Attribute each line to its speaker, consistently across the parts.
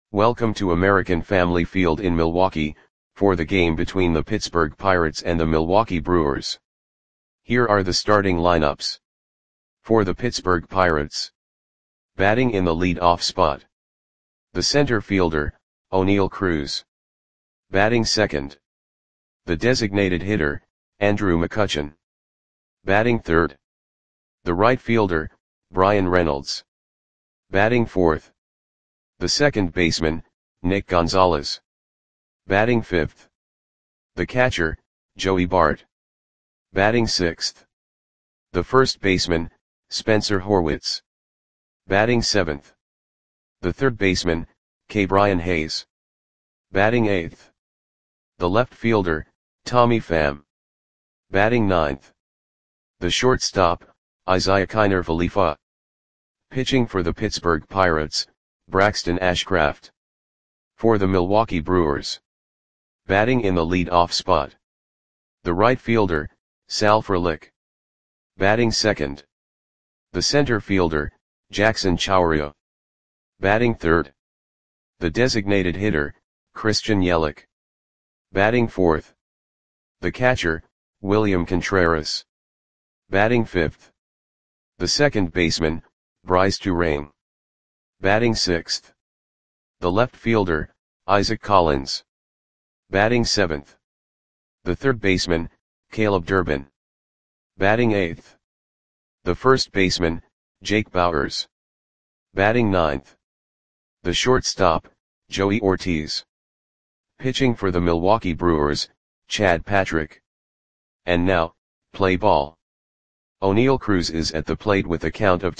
Speaker 1: Welcome to American Family Field in Milwaukee, for the game between the Pittsburgh Pirates and the Milwaukee Brewers. Here are the starting lineups. For the Pittsburgh Pirates. Batting in the lead-off spot. The center fielder, Oneil Cruz. Batting second. The designated hitter, Andrew McCutchen. Batting third. The right fielder, Bryan Reynolds. Batting fourth. The second baseman, Nick Gonzalez. Batting fifth. The catcher, Joey Bart. Batting sixth. The first baseman, Spencer Horwitz. Batting seventh. The third baseman, Ke'Bryan Hayes. Batting eighth. The left fielder, Tommy Pham. Batting ninth. The shortstop, Isiah Kiner-Falefa. Pitching for the Pittsburgh Pirates, Braxton Ashcraft. For the Milwaukee Brewers. Batting in the lead-off spot. The right fielder, Sal Frelick. Batting second. The center fielder, Jackson Chourio. Batting third. The designated hitter, Christian Yelich. Batting fourth. The catcher, William Contreras. Batting fifth. The second baseman, Brice Turang. Batting sixth. The left fielder, Isaac Collins. Batting seventh. The third baseman, Caleb Durbin. Batting eighth. The first baseman, Jake Bauers. Batting ninth. The shortstop, Joey Ortiz. Pitching for the Milwaukee Brewers, Chad Patrick. And now, play ball. Oneil Cruz is at the plate with a count of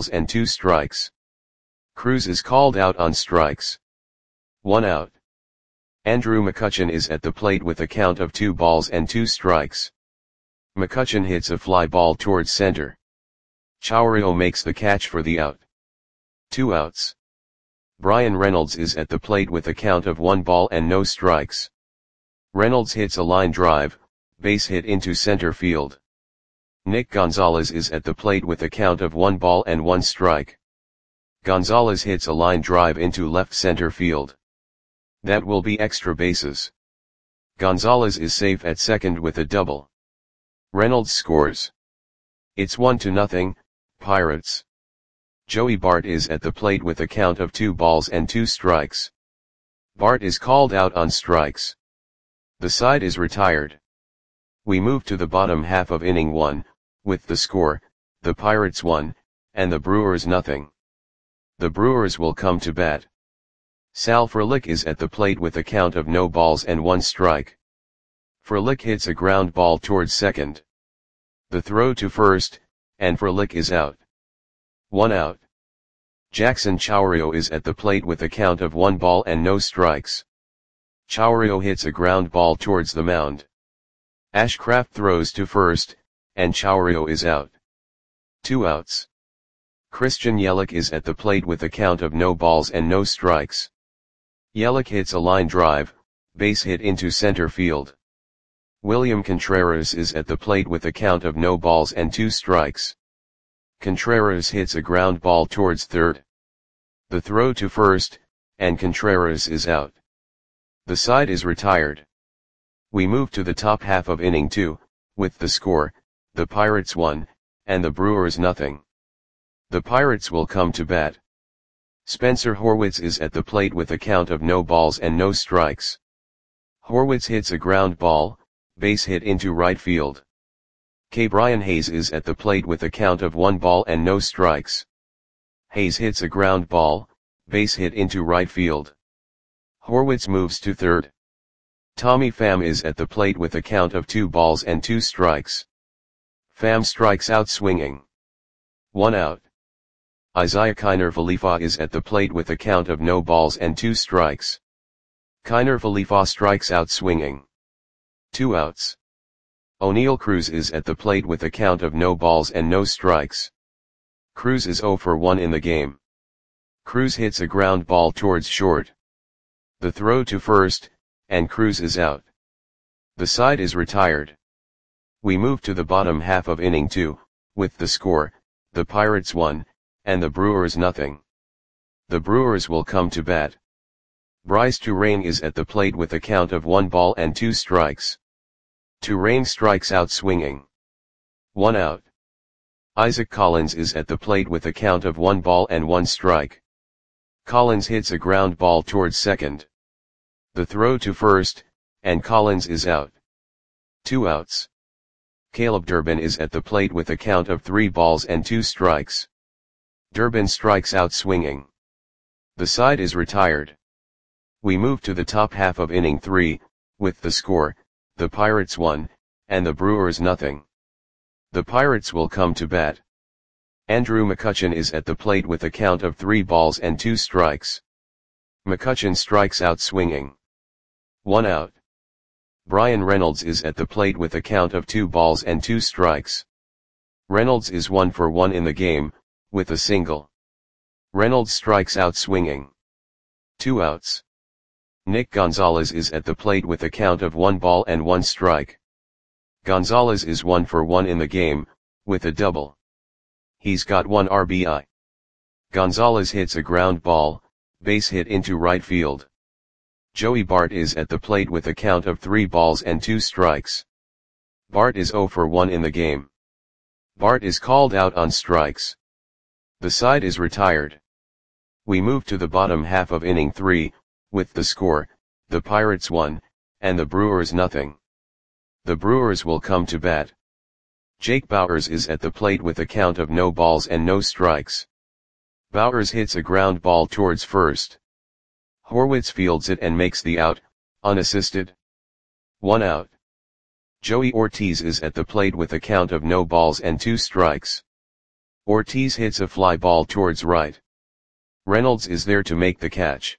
Speaker 1: 2-2. Cruz is called out on strikes. 1 out. Andrew McCutchen is at the plate with a count of 2-2. McCutchen hits a fly ball towards center. Chourio makes the catch for the out. 2 outs. Bryan Reynolds is at the plate with a count of 1-0. Reynolds hits a line drive, base hit into center field. Nick Gonzalez is at the plate with a count of 1-1. Gonzalez hits a line drive into left center field. That will be extra bases. Gonzalez is safe at second with a double. Reynolds scores. It's 1-0, Pirates. Joey Bart is at the plate with a count of 2-2. Bart is called out on strikes. The side is retired. We move to the bottom half of inning 1, with the score, the Pirates 1, and the Brewers 0. The Brewers will come to bat. Sal Frelick is at the plate with a count of 0-1. Frelick hits a ground ball towards second. The throw to first, and Frelick is out. 1 out. Jackson Chourio is at the plate with a count of 1-0. Chourio hits a ground ball towards the mound. Ashcraft throws to first, and Chourio is out. 2 outs. Christian Yelich is at the plate with a count of 0-0. Yelich hits a line drive, base hit into center field. William Contreras is at the plate with a count of 0-2. Contreras hits a ground ball towards third. The throw to first, and Contreras is out. The side is retired. We move to the top half of inning 2, with the score, the Pirates 1, and the Brewers 0. The Pirates will come to bat. Spencer Horwitz is at the plate with a count of 0-0. Horwitz hits a ground ball, base hit into right field. Ke'Bryan Hayes is at the plate with a count of 1-0. Hayes hits a ground ball, base hit into right field. Horwitz moves to third. Tommy Pham is at the plate with a count of 2-2. Pham strikes out swinging. 1 out. Isiah Kiner-Falefa is at the plate with a count of 0-2. Kiner-Falefa strikes out swinging. 2 outs. Oneil Cruz is at the plate with a count of 0-0. Cruz is 0 for 1 in the game. Cruz hits a ground ball towards short. The throw to first, and Cruz is out. The side is retired. We move to the bottom half of inning 2, with the score, the Pirates 1, and the Brewers 0. The Brewers will come to bat. Bryce Touraine is at the plate with a count of 1 ball and 2 strikes. Touraine strikes out swinging. 1 out. Isaac Collins is at the plate with a count of 1 ball and 1 strike. Collins hits a ground ball towards second. The throw to first, and Collins is out. 2 outs. Caleb Durbin is at the plate with a count of 3 balls and 2 strikes. Durbin strikes out swinging. The side is retired. We move to the top half of inning 3, with the score, the Pirates 1, and the Brewers nothing. The Pirates will come to bat. Andrew McCutchen is at the plate with a count of 3 balls and 2 strikes. McCutchen strikes out swinging. 1 out. Brian Reynolds is at the plate with a count of 2 balls and 2 strikes. Reynolds is 1 for 1 in the game, with a single. Reynolds strikes out swinging. 2 outs. Nick Gonzalez is at the plate with a count of 1 ball and 1 strike. Gonzalez is 1 for 1 in the game, with a double. He's got 1 RBI. Gonzalez hits a ground ball, base hit into right field. Joey Bart is at the plate with a count of 3 balls and 2 strikes. Bart is 0 for 1 in the game. Bart is called out on strikes. The side is retired. We move to the bottom half of inning 3, with the score, the Pirates 1, and the Brewers nothing. The Brewers will come to bat. Jake Bauers is at the plate with a count of no balls and no strikes. Bauers hits a ground ball towards first. Horwitz fields it and makes the out, unassisted. 1 out. Joey Ortiz is at the plate with a count of no balls and 2 strikes. Ortiz hits a fly ball towards right. Reynolds is there to make the catch.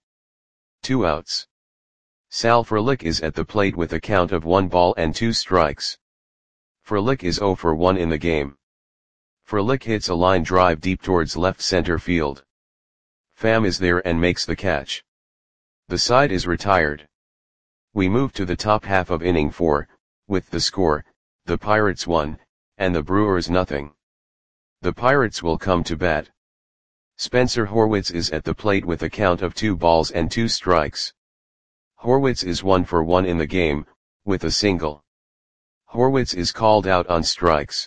Speaker 1: 2 outs. Sal Frelick is at the plate with a count of 1 ball and 2 strikes. Frelick is 0 for 1 in the game. Frelick hits a line drive deep towards left center field. Pham is there and makes the catch. The side is retired. We move to the top half of inning 4, with the score, the Pirates 1, and the Brewers nothing. The Pirates will come to bat. Spencer Horwitz is at the plate with a count of 2 balls and 2 strikes. Horwitz is 1 for 1 in the game, with a single. Horwitz is called out on strikes.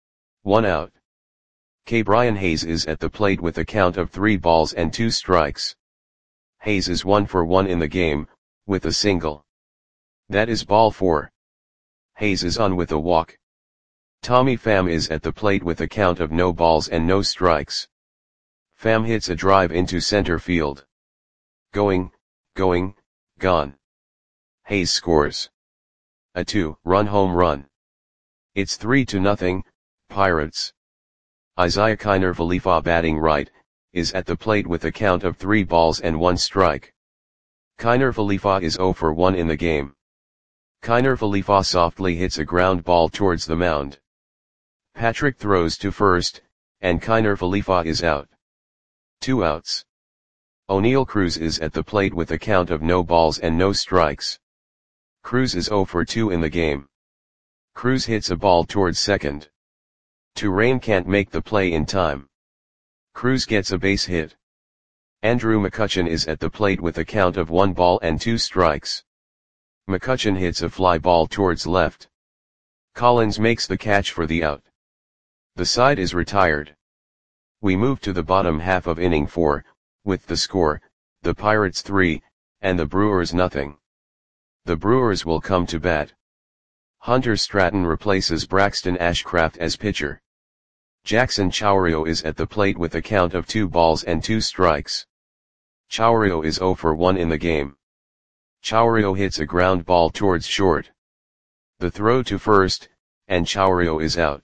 Speaker 1: 1 out. K. Brian Hayes is at the plate with a count of 3 balls and 2 strikes. Hayes is 1 for 1 in the game, with a single. That is ball 4. Hayes is on with a walk. Tommy Pham is at the plate with a count of no balls and no strikes. Pham hits a drive into center field. Going, gone. Hayes scores a 2-run home run. It's 3-0, Pirates. Isaiah Kiner-Falefa batting right, is at the plate with a count of 3 balls and 1 strike. Kiner-Falefa is 0 for 1 in the game. Kiner-Falefa softly hits a ground ball towards the mound. Patrick throws to first, and Kiner-Falefa is out. 2 outs. O'Neal Cruz is at the plate with a count of no balls and no strikes. Cruz is 0 for 2 in the game. Cruz hits a ball towards second. Touraine can't make the play in time. Cruz gets a base hit. Andrew McCutchen is at the plate with a count of 1 ball and 2 strikes. McCutchen hits a fly ball towards left. Collins makes the catch for the out. The side is retired. We move to the bottom half of inning 4, with the score, the Pirates 3, and the Brewers nothing. The Brewers will come to bat. Hunter Stratton replaces Braxton Ashcraft as pitcher. Jackson Chourio is at the plate with a count of 2 balls and 2 strikes. Chourio is 0 for 1 in the game. Chourio hits a ground ball towards short. The throw to first, and Chourio is out.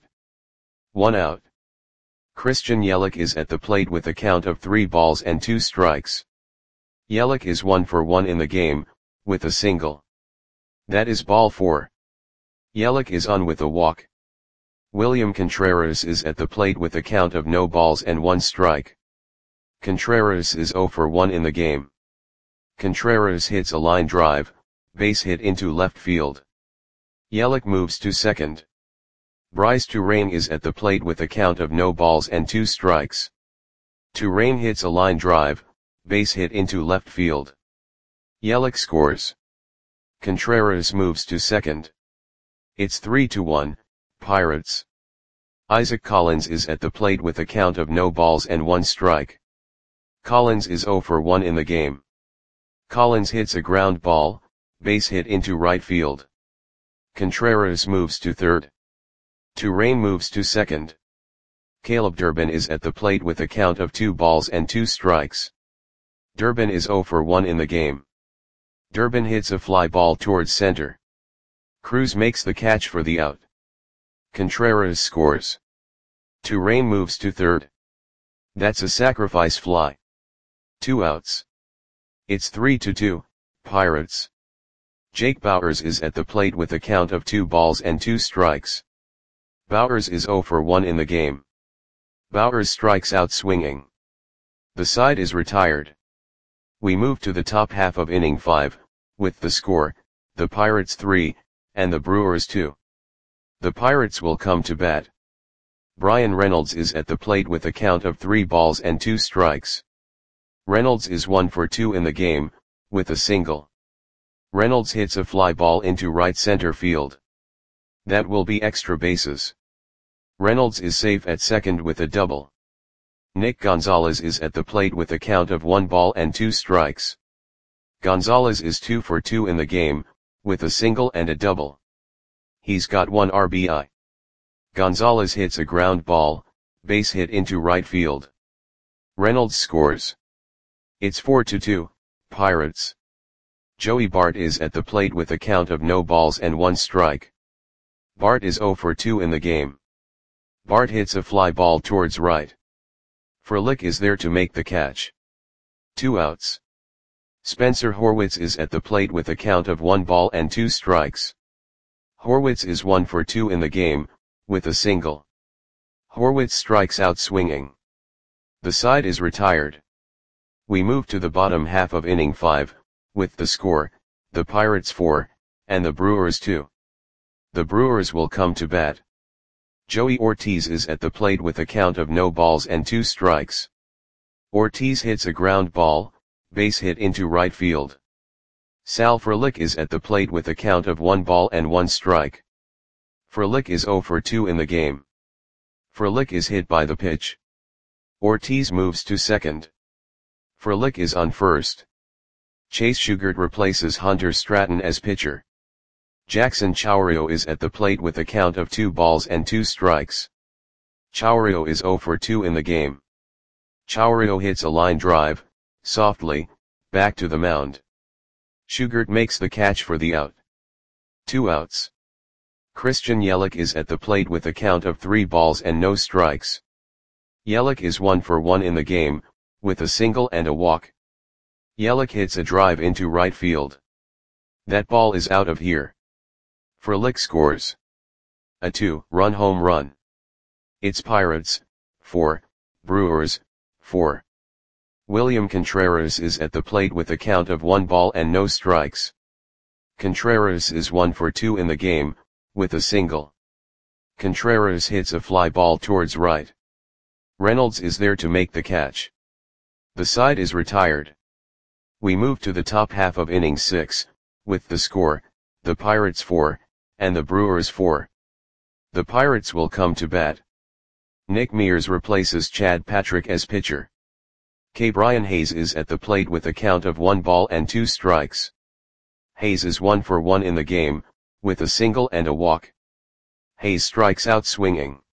Speaker 1: 1 out. Christian Yelich is at the plate with a count of 3 balls and 2 strikes. Yelich is 1 for 1 in the game, with a single. That is ball 4. Yelich is on with a walk. William Contreras is at the plate with a count of no balls and 1 strike. Contreras is 0 for 1 in the game. Contreras hits a line drive, base hit into left field. Yelich moves to second. Bryce Touraine is at the plate with a count of no balls and 2 strikes. Touraine hits a line drive, base hit into left field. Yelich scores. Contreras moves to second. It's 3-1, Pirates. Isaac Collins is at the plate with a count of no balls and 1 strike. Collins is 0 for 1 in the game. Collins hits a ground ball, base hit into right field. Contreras moves to third. Turane moves to second. Caleb Durbin is at the plate with a count of 2 balls and 2 strikes. Durbin is 0 for 1 in the game. Durbin hits a fly ball towards center. Cruz makes the catch for the out. Contreras scores. Turane moves to third. That's a sacrifice fly. 2 outs. It's 3-2, Pirates. Jake Bauers is at the plate with a count of 2 balls and 2 strikes. Bauers is 0 for 1 in the game. Bauers strikes out swinging. The side is retired. We move to the top half of inning 5, with the score, the Pirates 3, and the Brewers 2. The Pirates will come to bat. Bryan Reynolds is at the plate with a count of 3 balls and 2 strikes. Reynolds is 1 for 2 in the game, with a single. Reynolds hits a fly ball into right center field. That will be extra bases. Reynolds is safe at second with a double. Nick Gonzalez is at the plate with a count of 1 ball and 2 strikes. Gonzalez is 2 for 2 in the game, with a single and a double. He's got 1 RBI. Gonzalez hits a ground ball, base hit into right field. Reynolds scores. It's 4-2, Pirates. Joey Bart is at the plate with a count of no balls and 1 strike. Bart is 0 for 2 in the game. Bart hits a fly ball towards right. Frelick is there to make the catch. 2 outs. Spencer Horwitz is at the plate with a count of 1 ball and 2 strikes. Horwitz is 1 for 2 in the game, with a single. Horwitz strikes out swinging. The side is retired. We move to the bottom half of inning 5, with the score, the Pirates 4, and the Brewers 2. The Brewers will come to bat. Joey Ortiz is at the plate with a count of no balls and 2 strikes. Ortiz hits a ground ball, base hit into right field. Sal Frelick is at the plate with a count of 1 ball and 1 strike. Frelick is 0 for 2 in the game. Frelick is hit by the pitch. Ortiz moves to second. Frelick is on first. Chase Shugart replaces Hunter Stratton as pitcher. Jackson Chourio is at the plate with a count of 2 balls and 2 strikes. Chourio is 0 for 2 in the game. Chourio hits a line drive, softly, back to the mound. Shugart makes the catch for the out. 2 outs. Christian Yelich is at the plate with a count of 3 balls and no strikes. Yelich is 1 for 1 in the game, with a single and a walk. Yelich hits a drive into right field. That ball is out of here. Frelick scores. A 2-run home run. It's Pirates 4, Brewers 4. William Contreras is at the plate with a count of 1 ball and no strikes. Contreras is 1 for 2 in the game, with a single. Contreras hits a fly ball towards right. Reynolds is there to make the catch. The side is retired. We move to the top half of inning 6, with the score, the Pirates 4, and the Brewers 4. The Pirates will come to bat. Nick Mears replaces Chad Patrick as pitcher. Brian Hayes is at the plate with a count of 1 ball and 2 strikes. Hayes is 1 for 1 in the game, with a single and a walk. Hayes strikes out swinging.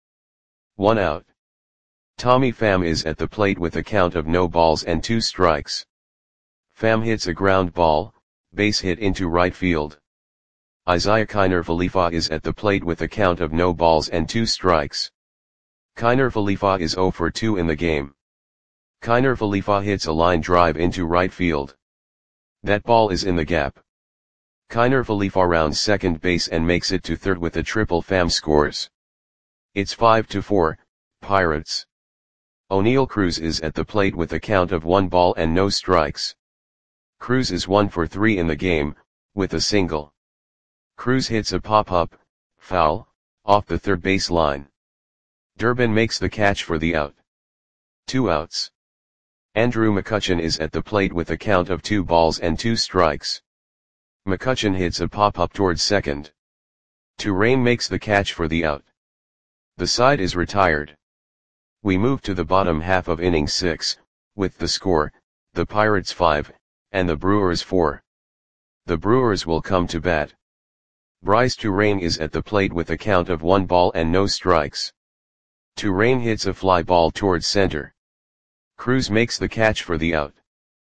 Speaker 1: 1 out. Tommy Pham is at the plate with a count of no balls and 2 strikes. Pham hits a ground ball, base hit into right field. Isaiah Kiner Falefa is at the plate with a count of no balls and 2 strikes. Kiner Falefa is 0 for 2 in the game. Kiner Falefa hits a line drive into right field. That ball is in the gap. Kiner Falefa rounds second base and makes it to third with a triple. Pham scores. It's 5-4, Pirates. O'Neal Cruz is at the plate with a count of 1 ball and no strikes. Cruz is 1 for 3 in the game, with a single. Cruz hits a pop-up, foul, off the third base line. Durbin makes the catch for the out. 2 outs. Andrew McCutchen is at the plate with a count of 2 balls and 2 strikes. McCutchen hits a pop-up towards second. Touraine makes the catch for the out. The side is retired. We move to the bottom half of inning 6, with the score, the Pirates 5, and the Brewers 4. The Brewers will come to bat. Bryce Touraine is at the plate with a count of 1 ball and no strikes. Touraine hits a fly ball towards center. Cruz makes the catch for the out.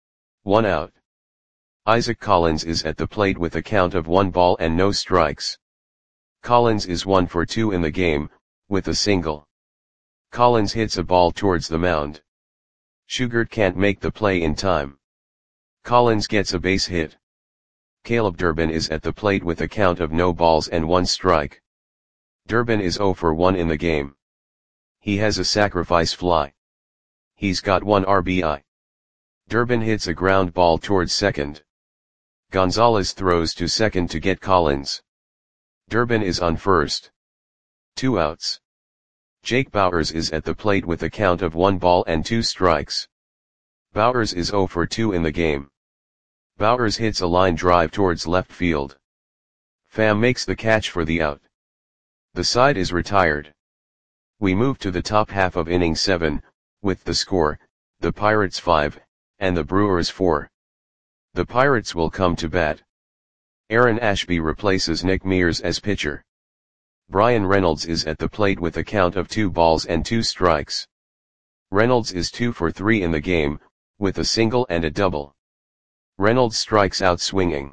Speaker 1: 1 out. Isaac Collins is at the plate with a count of 1 ball and no strikes. Collins is 1 for 2 in the game, with a single. Collins hits a ball towards the mound. Shugart can't make the play in time. Collins gets a base hit. Caleb Durbin is at the plate with a count of no balls and 1 strike. Durbin is 0 for 1 in the game. He has a sacrifice fly. He's got 1 RBI. Durbin hits a ground ball towards second. Gonzalez throws to second to get Collins. Durbin is on first. 2 outs. Jake Bauers is at the plate with a count of 1 ball and 2 strikes. Bauers is 0 for 2 in the game. Bauers hits a line drive towards left field. Pham makes the catch for the out. The side is retired. We move to the top half of inning 7, with the score, the Pirates 5, and the Brewers 4. The Pirates will come to bat. Aaron Ashby replaces Nick Mears as pitcher. Brian Reynolds is at the plate with a count of 2 balls and 2 strikes. Reynolds is 2 for 3 in the game, with a single and a double. Reynolds strikes out swinging.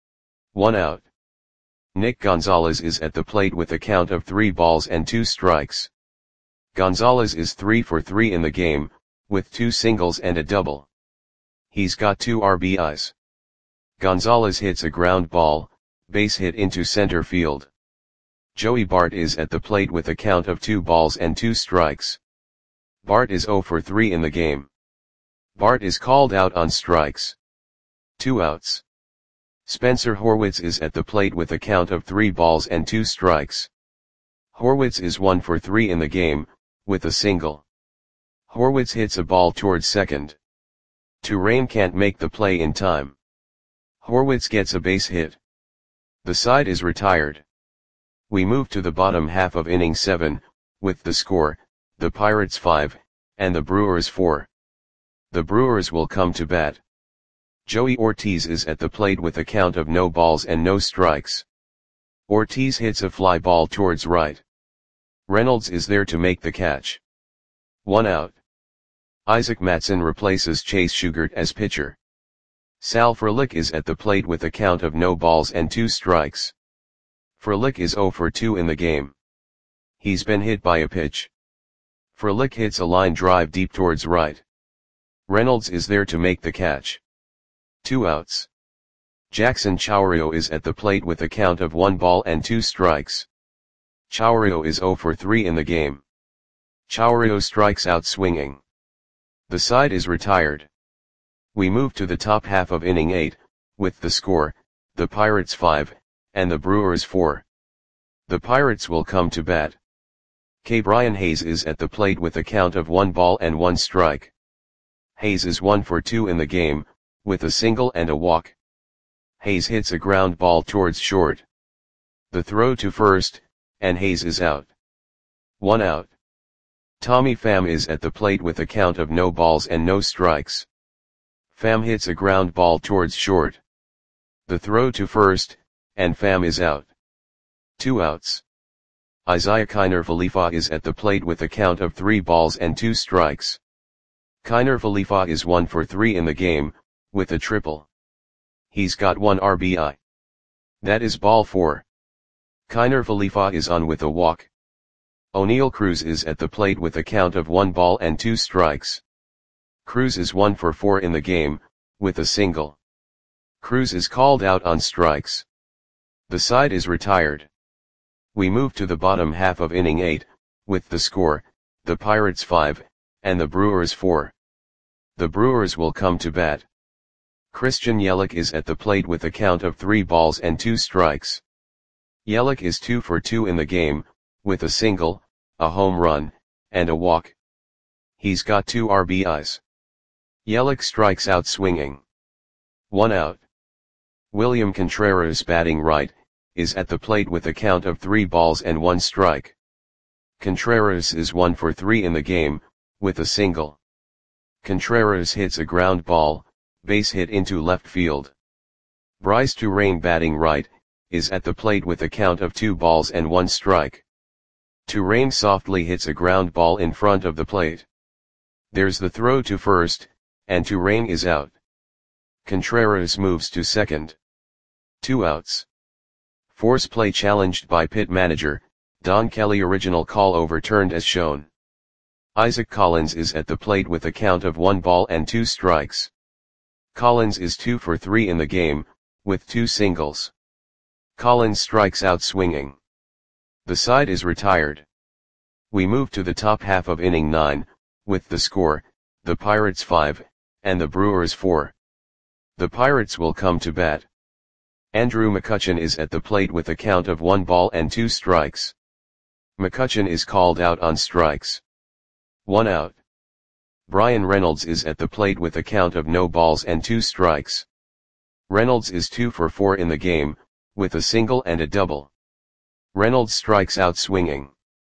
Speaker 1: 1 out. Nick Gonzalez is at the plate with a count of 3 balls and 2 strikes. Gonzalez is 3 for 3 in the game, with 2 singles and a double. He's got 2 RBIs. Gonzalez hits a ground ball, base hit into center field. Joey Bart is at the plate with a count of 2 balls and 2 strikes. Bart is 0 for 3 in the game. Bart is called out on strikes. 2 outs. Spencer Horwitz is at the plate with a count of 3 balls and 2 strikes. Horwitz is 1 for 3 in the game, with a single. Horwitz hits a ball towards second. Touraine can't make the play in time. Horwitz gets a base hit. The side is retired. We move to the bottom half of inning 7, with the score, the Pirates 5, and the Brewers 4. The Brewers will come to bat. Joey Ortiz is at the plate with a count of no balls and no strikes. Ortiz hits a fly ball towards right. Reynolds is there to make the catch. 1 out. Isaac Matson replaces Chase Shugart as pitcher. Sal Frelick is at the plate with a count of no balls and 2 strikes. Frelick is 0 for 2 in the game. He's been hit by a pitch. Frelick hits a line drive deep towards right. Reynolds is there to make the catch. 2 outs. Jackson Chourio is at the plate with a count of 1 ball and 2 strikes. Chourio is 0 for 3 in the game. Chourio strikes out swinging. The side is retired. We move to the top half of inning 8, with the score, the Pirates 5, and the Brewers 4. The Pirates will come to bat. K. Brian Hayes is at the plate with a count of 1 ball and 1 strike. Hayes is 1 for 2 in the game, with a single and a walk. Hayes hits a ground ball towards short. The throw to first, and Hayes is out. 1 out. Tommy Pham is at the plate with a count of no balls and no strikes. Pham hits a ground ball towards short. The throw to first, and Pham is out. 2 outs. Isaiah Kiner-Falefa is at the plate with a count of 3 balls and 2 strikes. Kiner-Falefa is 1 for 3 in the game, with a triple. He's got 1 RBI. That is ball 4. Kiner-Falefa is on with a walk. O'Neal Cruz is at the plate with a count of 1 ball and 2 strikes. Cruz is 1 for 4 in the game, with a single. Cruz is called out on strikes. The side is retired. We move to the bottom half of inning 8, with the score, the Pirates 5, and the Brewers 4. The Brewers will come to bat. Christian Yelich is at the plate with a count of 3 balls and 2 strikes. Yelich is 2 for 2 in the game, with a single, a home run, and a walk. He's got 2 RBIs. Yelich strikes out swinging. 1 out. William Contreras batting right, is at the plate with a count of 3 balls and 1 strike. Contreras is 1 for 3 in the game, with a single. Contreras hits a ground ball, base hit into left field. Bryce Turang batting right, is at the plate with a count of 2 balls and 1 strike. Turang softly hits a ground ball in front of the plate. There's the throw to first, and Turang is out. Contreras moves to second. 2 outs. Force play challenged by pit manager, Don Kelly. Original call overturned as shown. Isaac Collins is at the plate with a count of 1 ball and 2 strikes. Collins is 2 for 3 in the game, with 2 singles. Collins strikes out swinging. The side is retired. We move to the top half of inning 9, with the score, the Pirates 5, and the Brewers 4. The Pirates will come to bat. Andrew McCutchen is at the plate with a count of 1 ball and 2 strikes. McCutchen is called out on strikes. 1 out. Bryan Reynolds is at the plate with a count of no balls and 2 strikes. Reynolds is 2 for 4 in the game, with a single and a double. Reynolds strikes out swinging.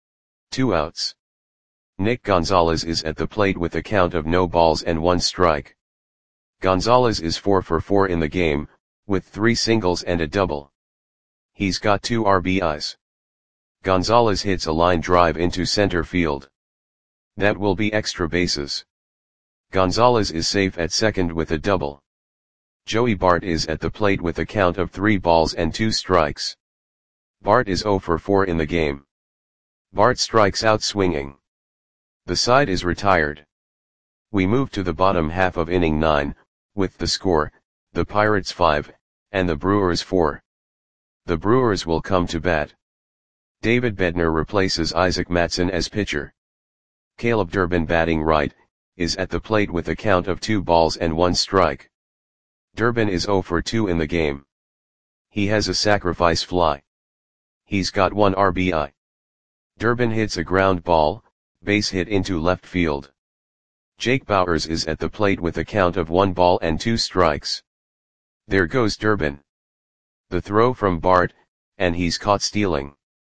Speaker 1: 2 outs. Nick Gonzalez is at the plate with a count of no balls and 1 strike. Gonzalez is 4 for 4 in the game, with 3 singles and a double. He's got 2 RBIs. Gonzalez hits a line drive into center field. That will be extra bases. Gonzalez is safe at second with a double. Joey Bart is at the plate with a count of 3 balls and 2 strikes. Bart is 0 for 4 in the game. Bart strikes out swinging. The side is retired. We move to the bottom half of inning 9, with the score, the Pirates 5, and the Brewers 4. The Brewers will come to bat. David Bednar replaces Isaac Matson as pitcher. Caleb Durbin batting right, is at the plate with a count of 2 balls and 1 strike. Durbin is 0 for 2 in the game. He has a sacrifice fly. He's got 1 RBI. Durbin hits a ground ball, base hit into left field. Jake Bauers is at the plate with a count of 1 ball and 2 strikes. There goes Durbin. The throw from Bart, and he's caught stealing.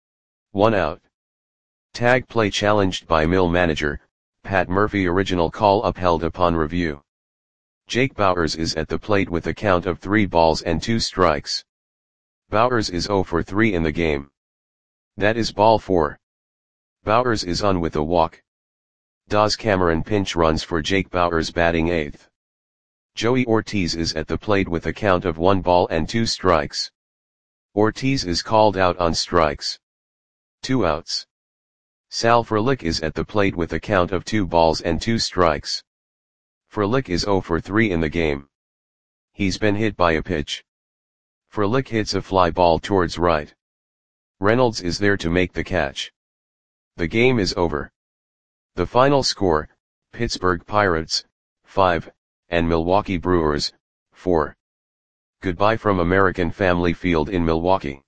Speaker 1: 1 out. Tag play challenged by Mill manager, Pat Murphy. Original call upheld upon review. Jake Bauers is at the plate with a count of 3 balls and 2 strikes. Bauers is 0 for 3 in the game. That is ball 4. Bauers is on with a walk. Daz Cameron pinch runs for Jake Bauers batting 8th. Joey Ortiz is at the plate with a count of 1 ball and 2 strikes. Ortiz is called out on strikes. 2 outs. Sal Frelick is at the plate with a count of 2 balls and 2 strikes. Frelick is 0 for 3 in the game. He's been hit by a pitch. Frelick hits a fly ball towards right. Reynolds is there to make the catch. The game is over. The final score, Pittsburgh Pirates, 5, and Milwaukee Brewers, 4. Goodbye from American Family Field in Milwaukee.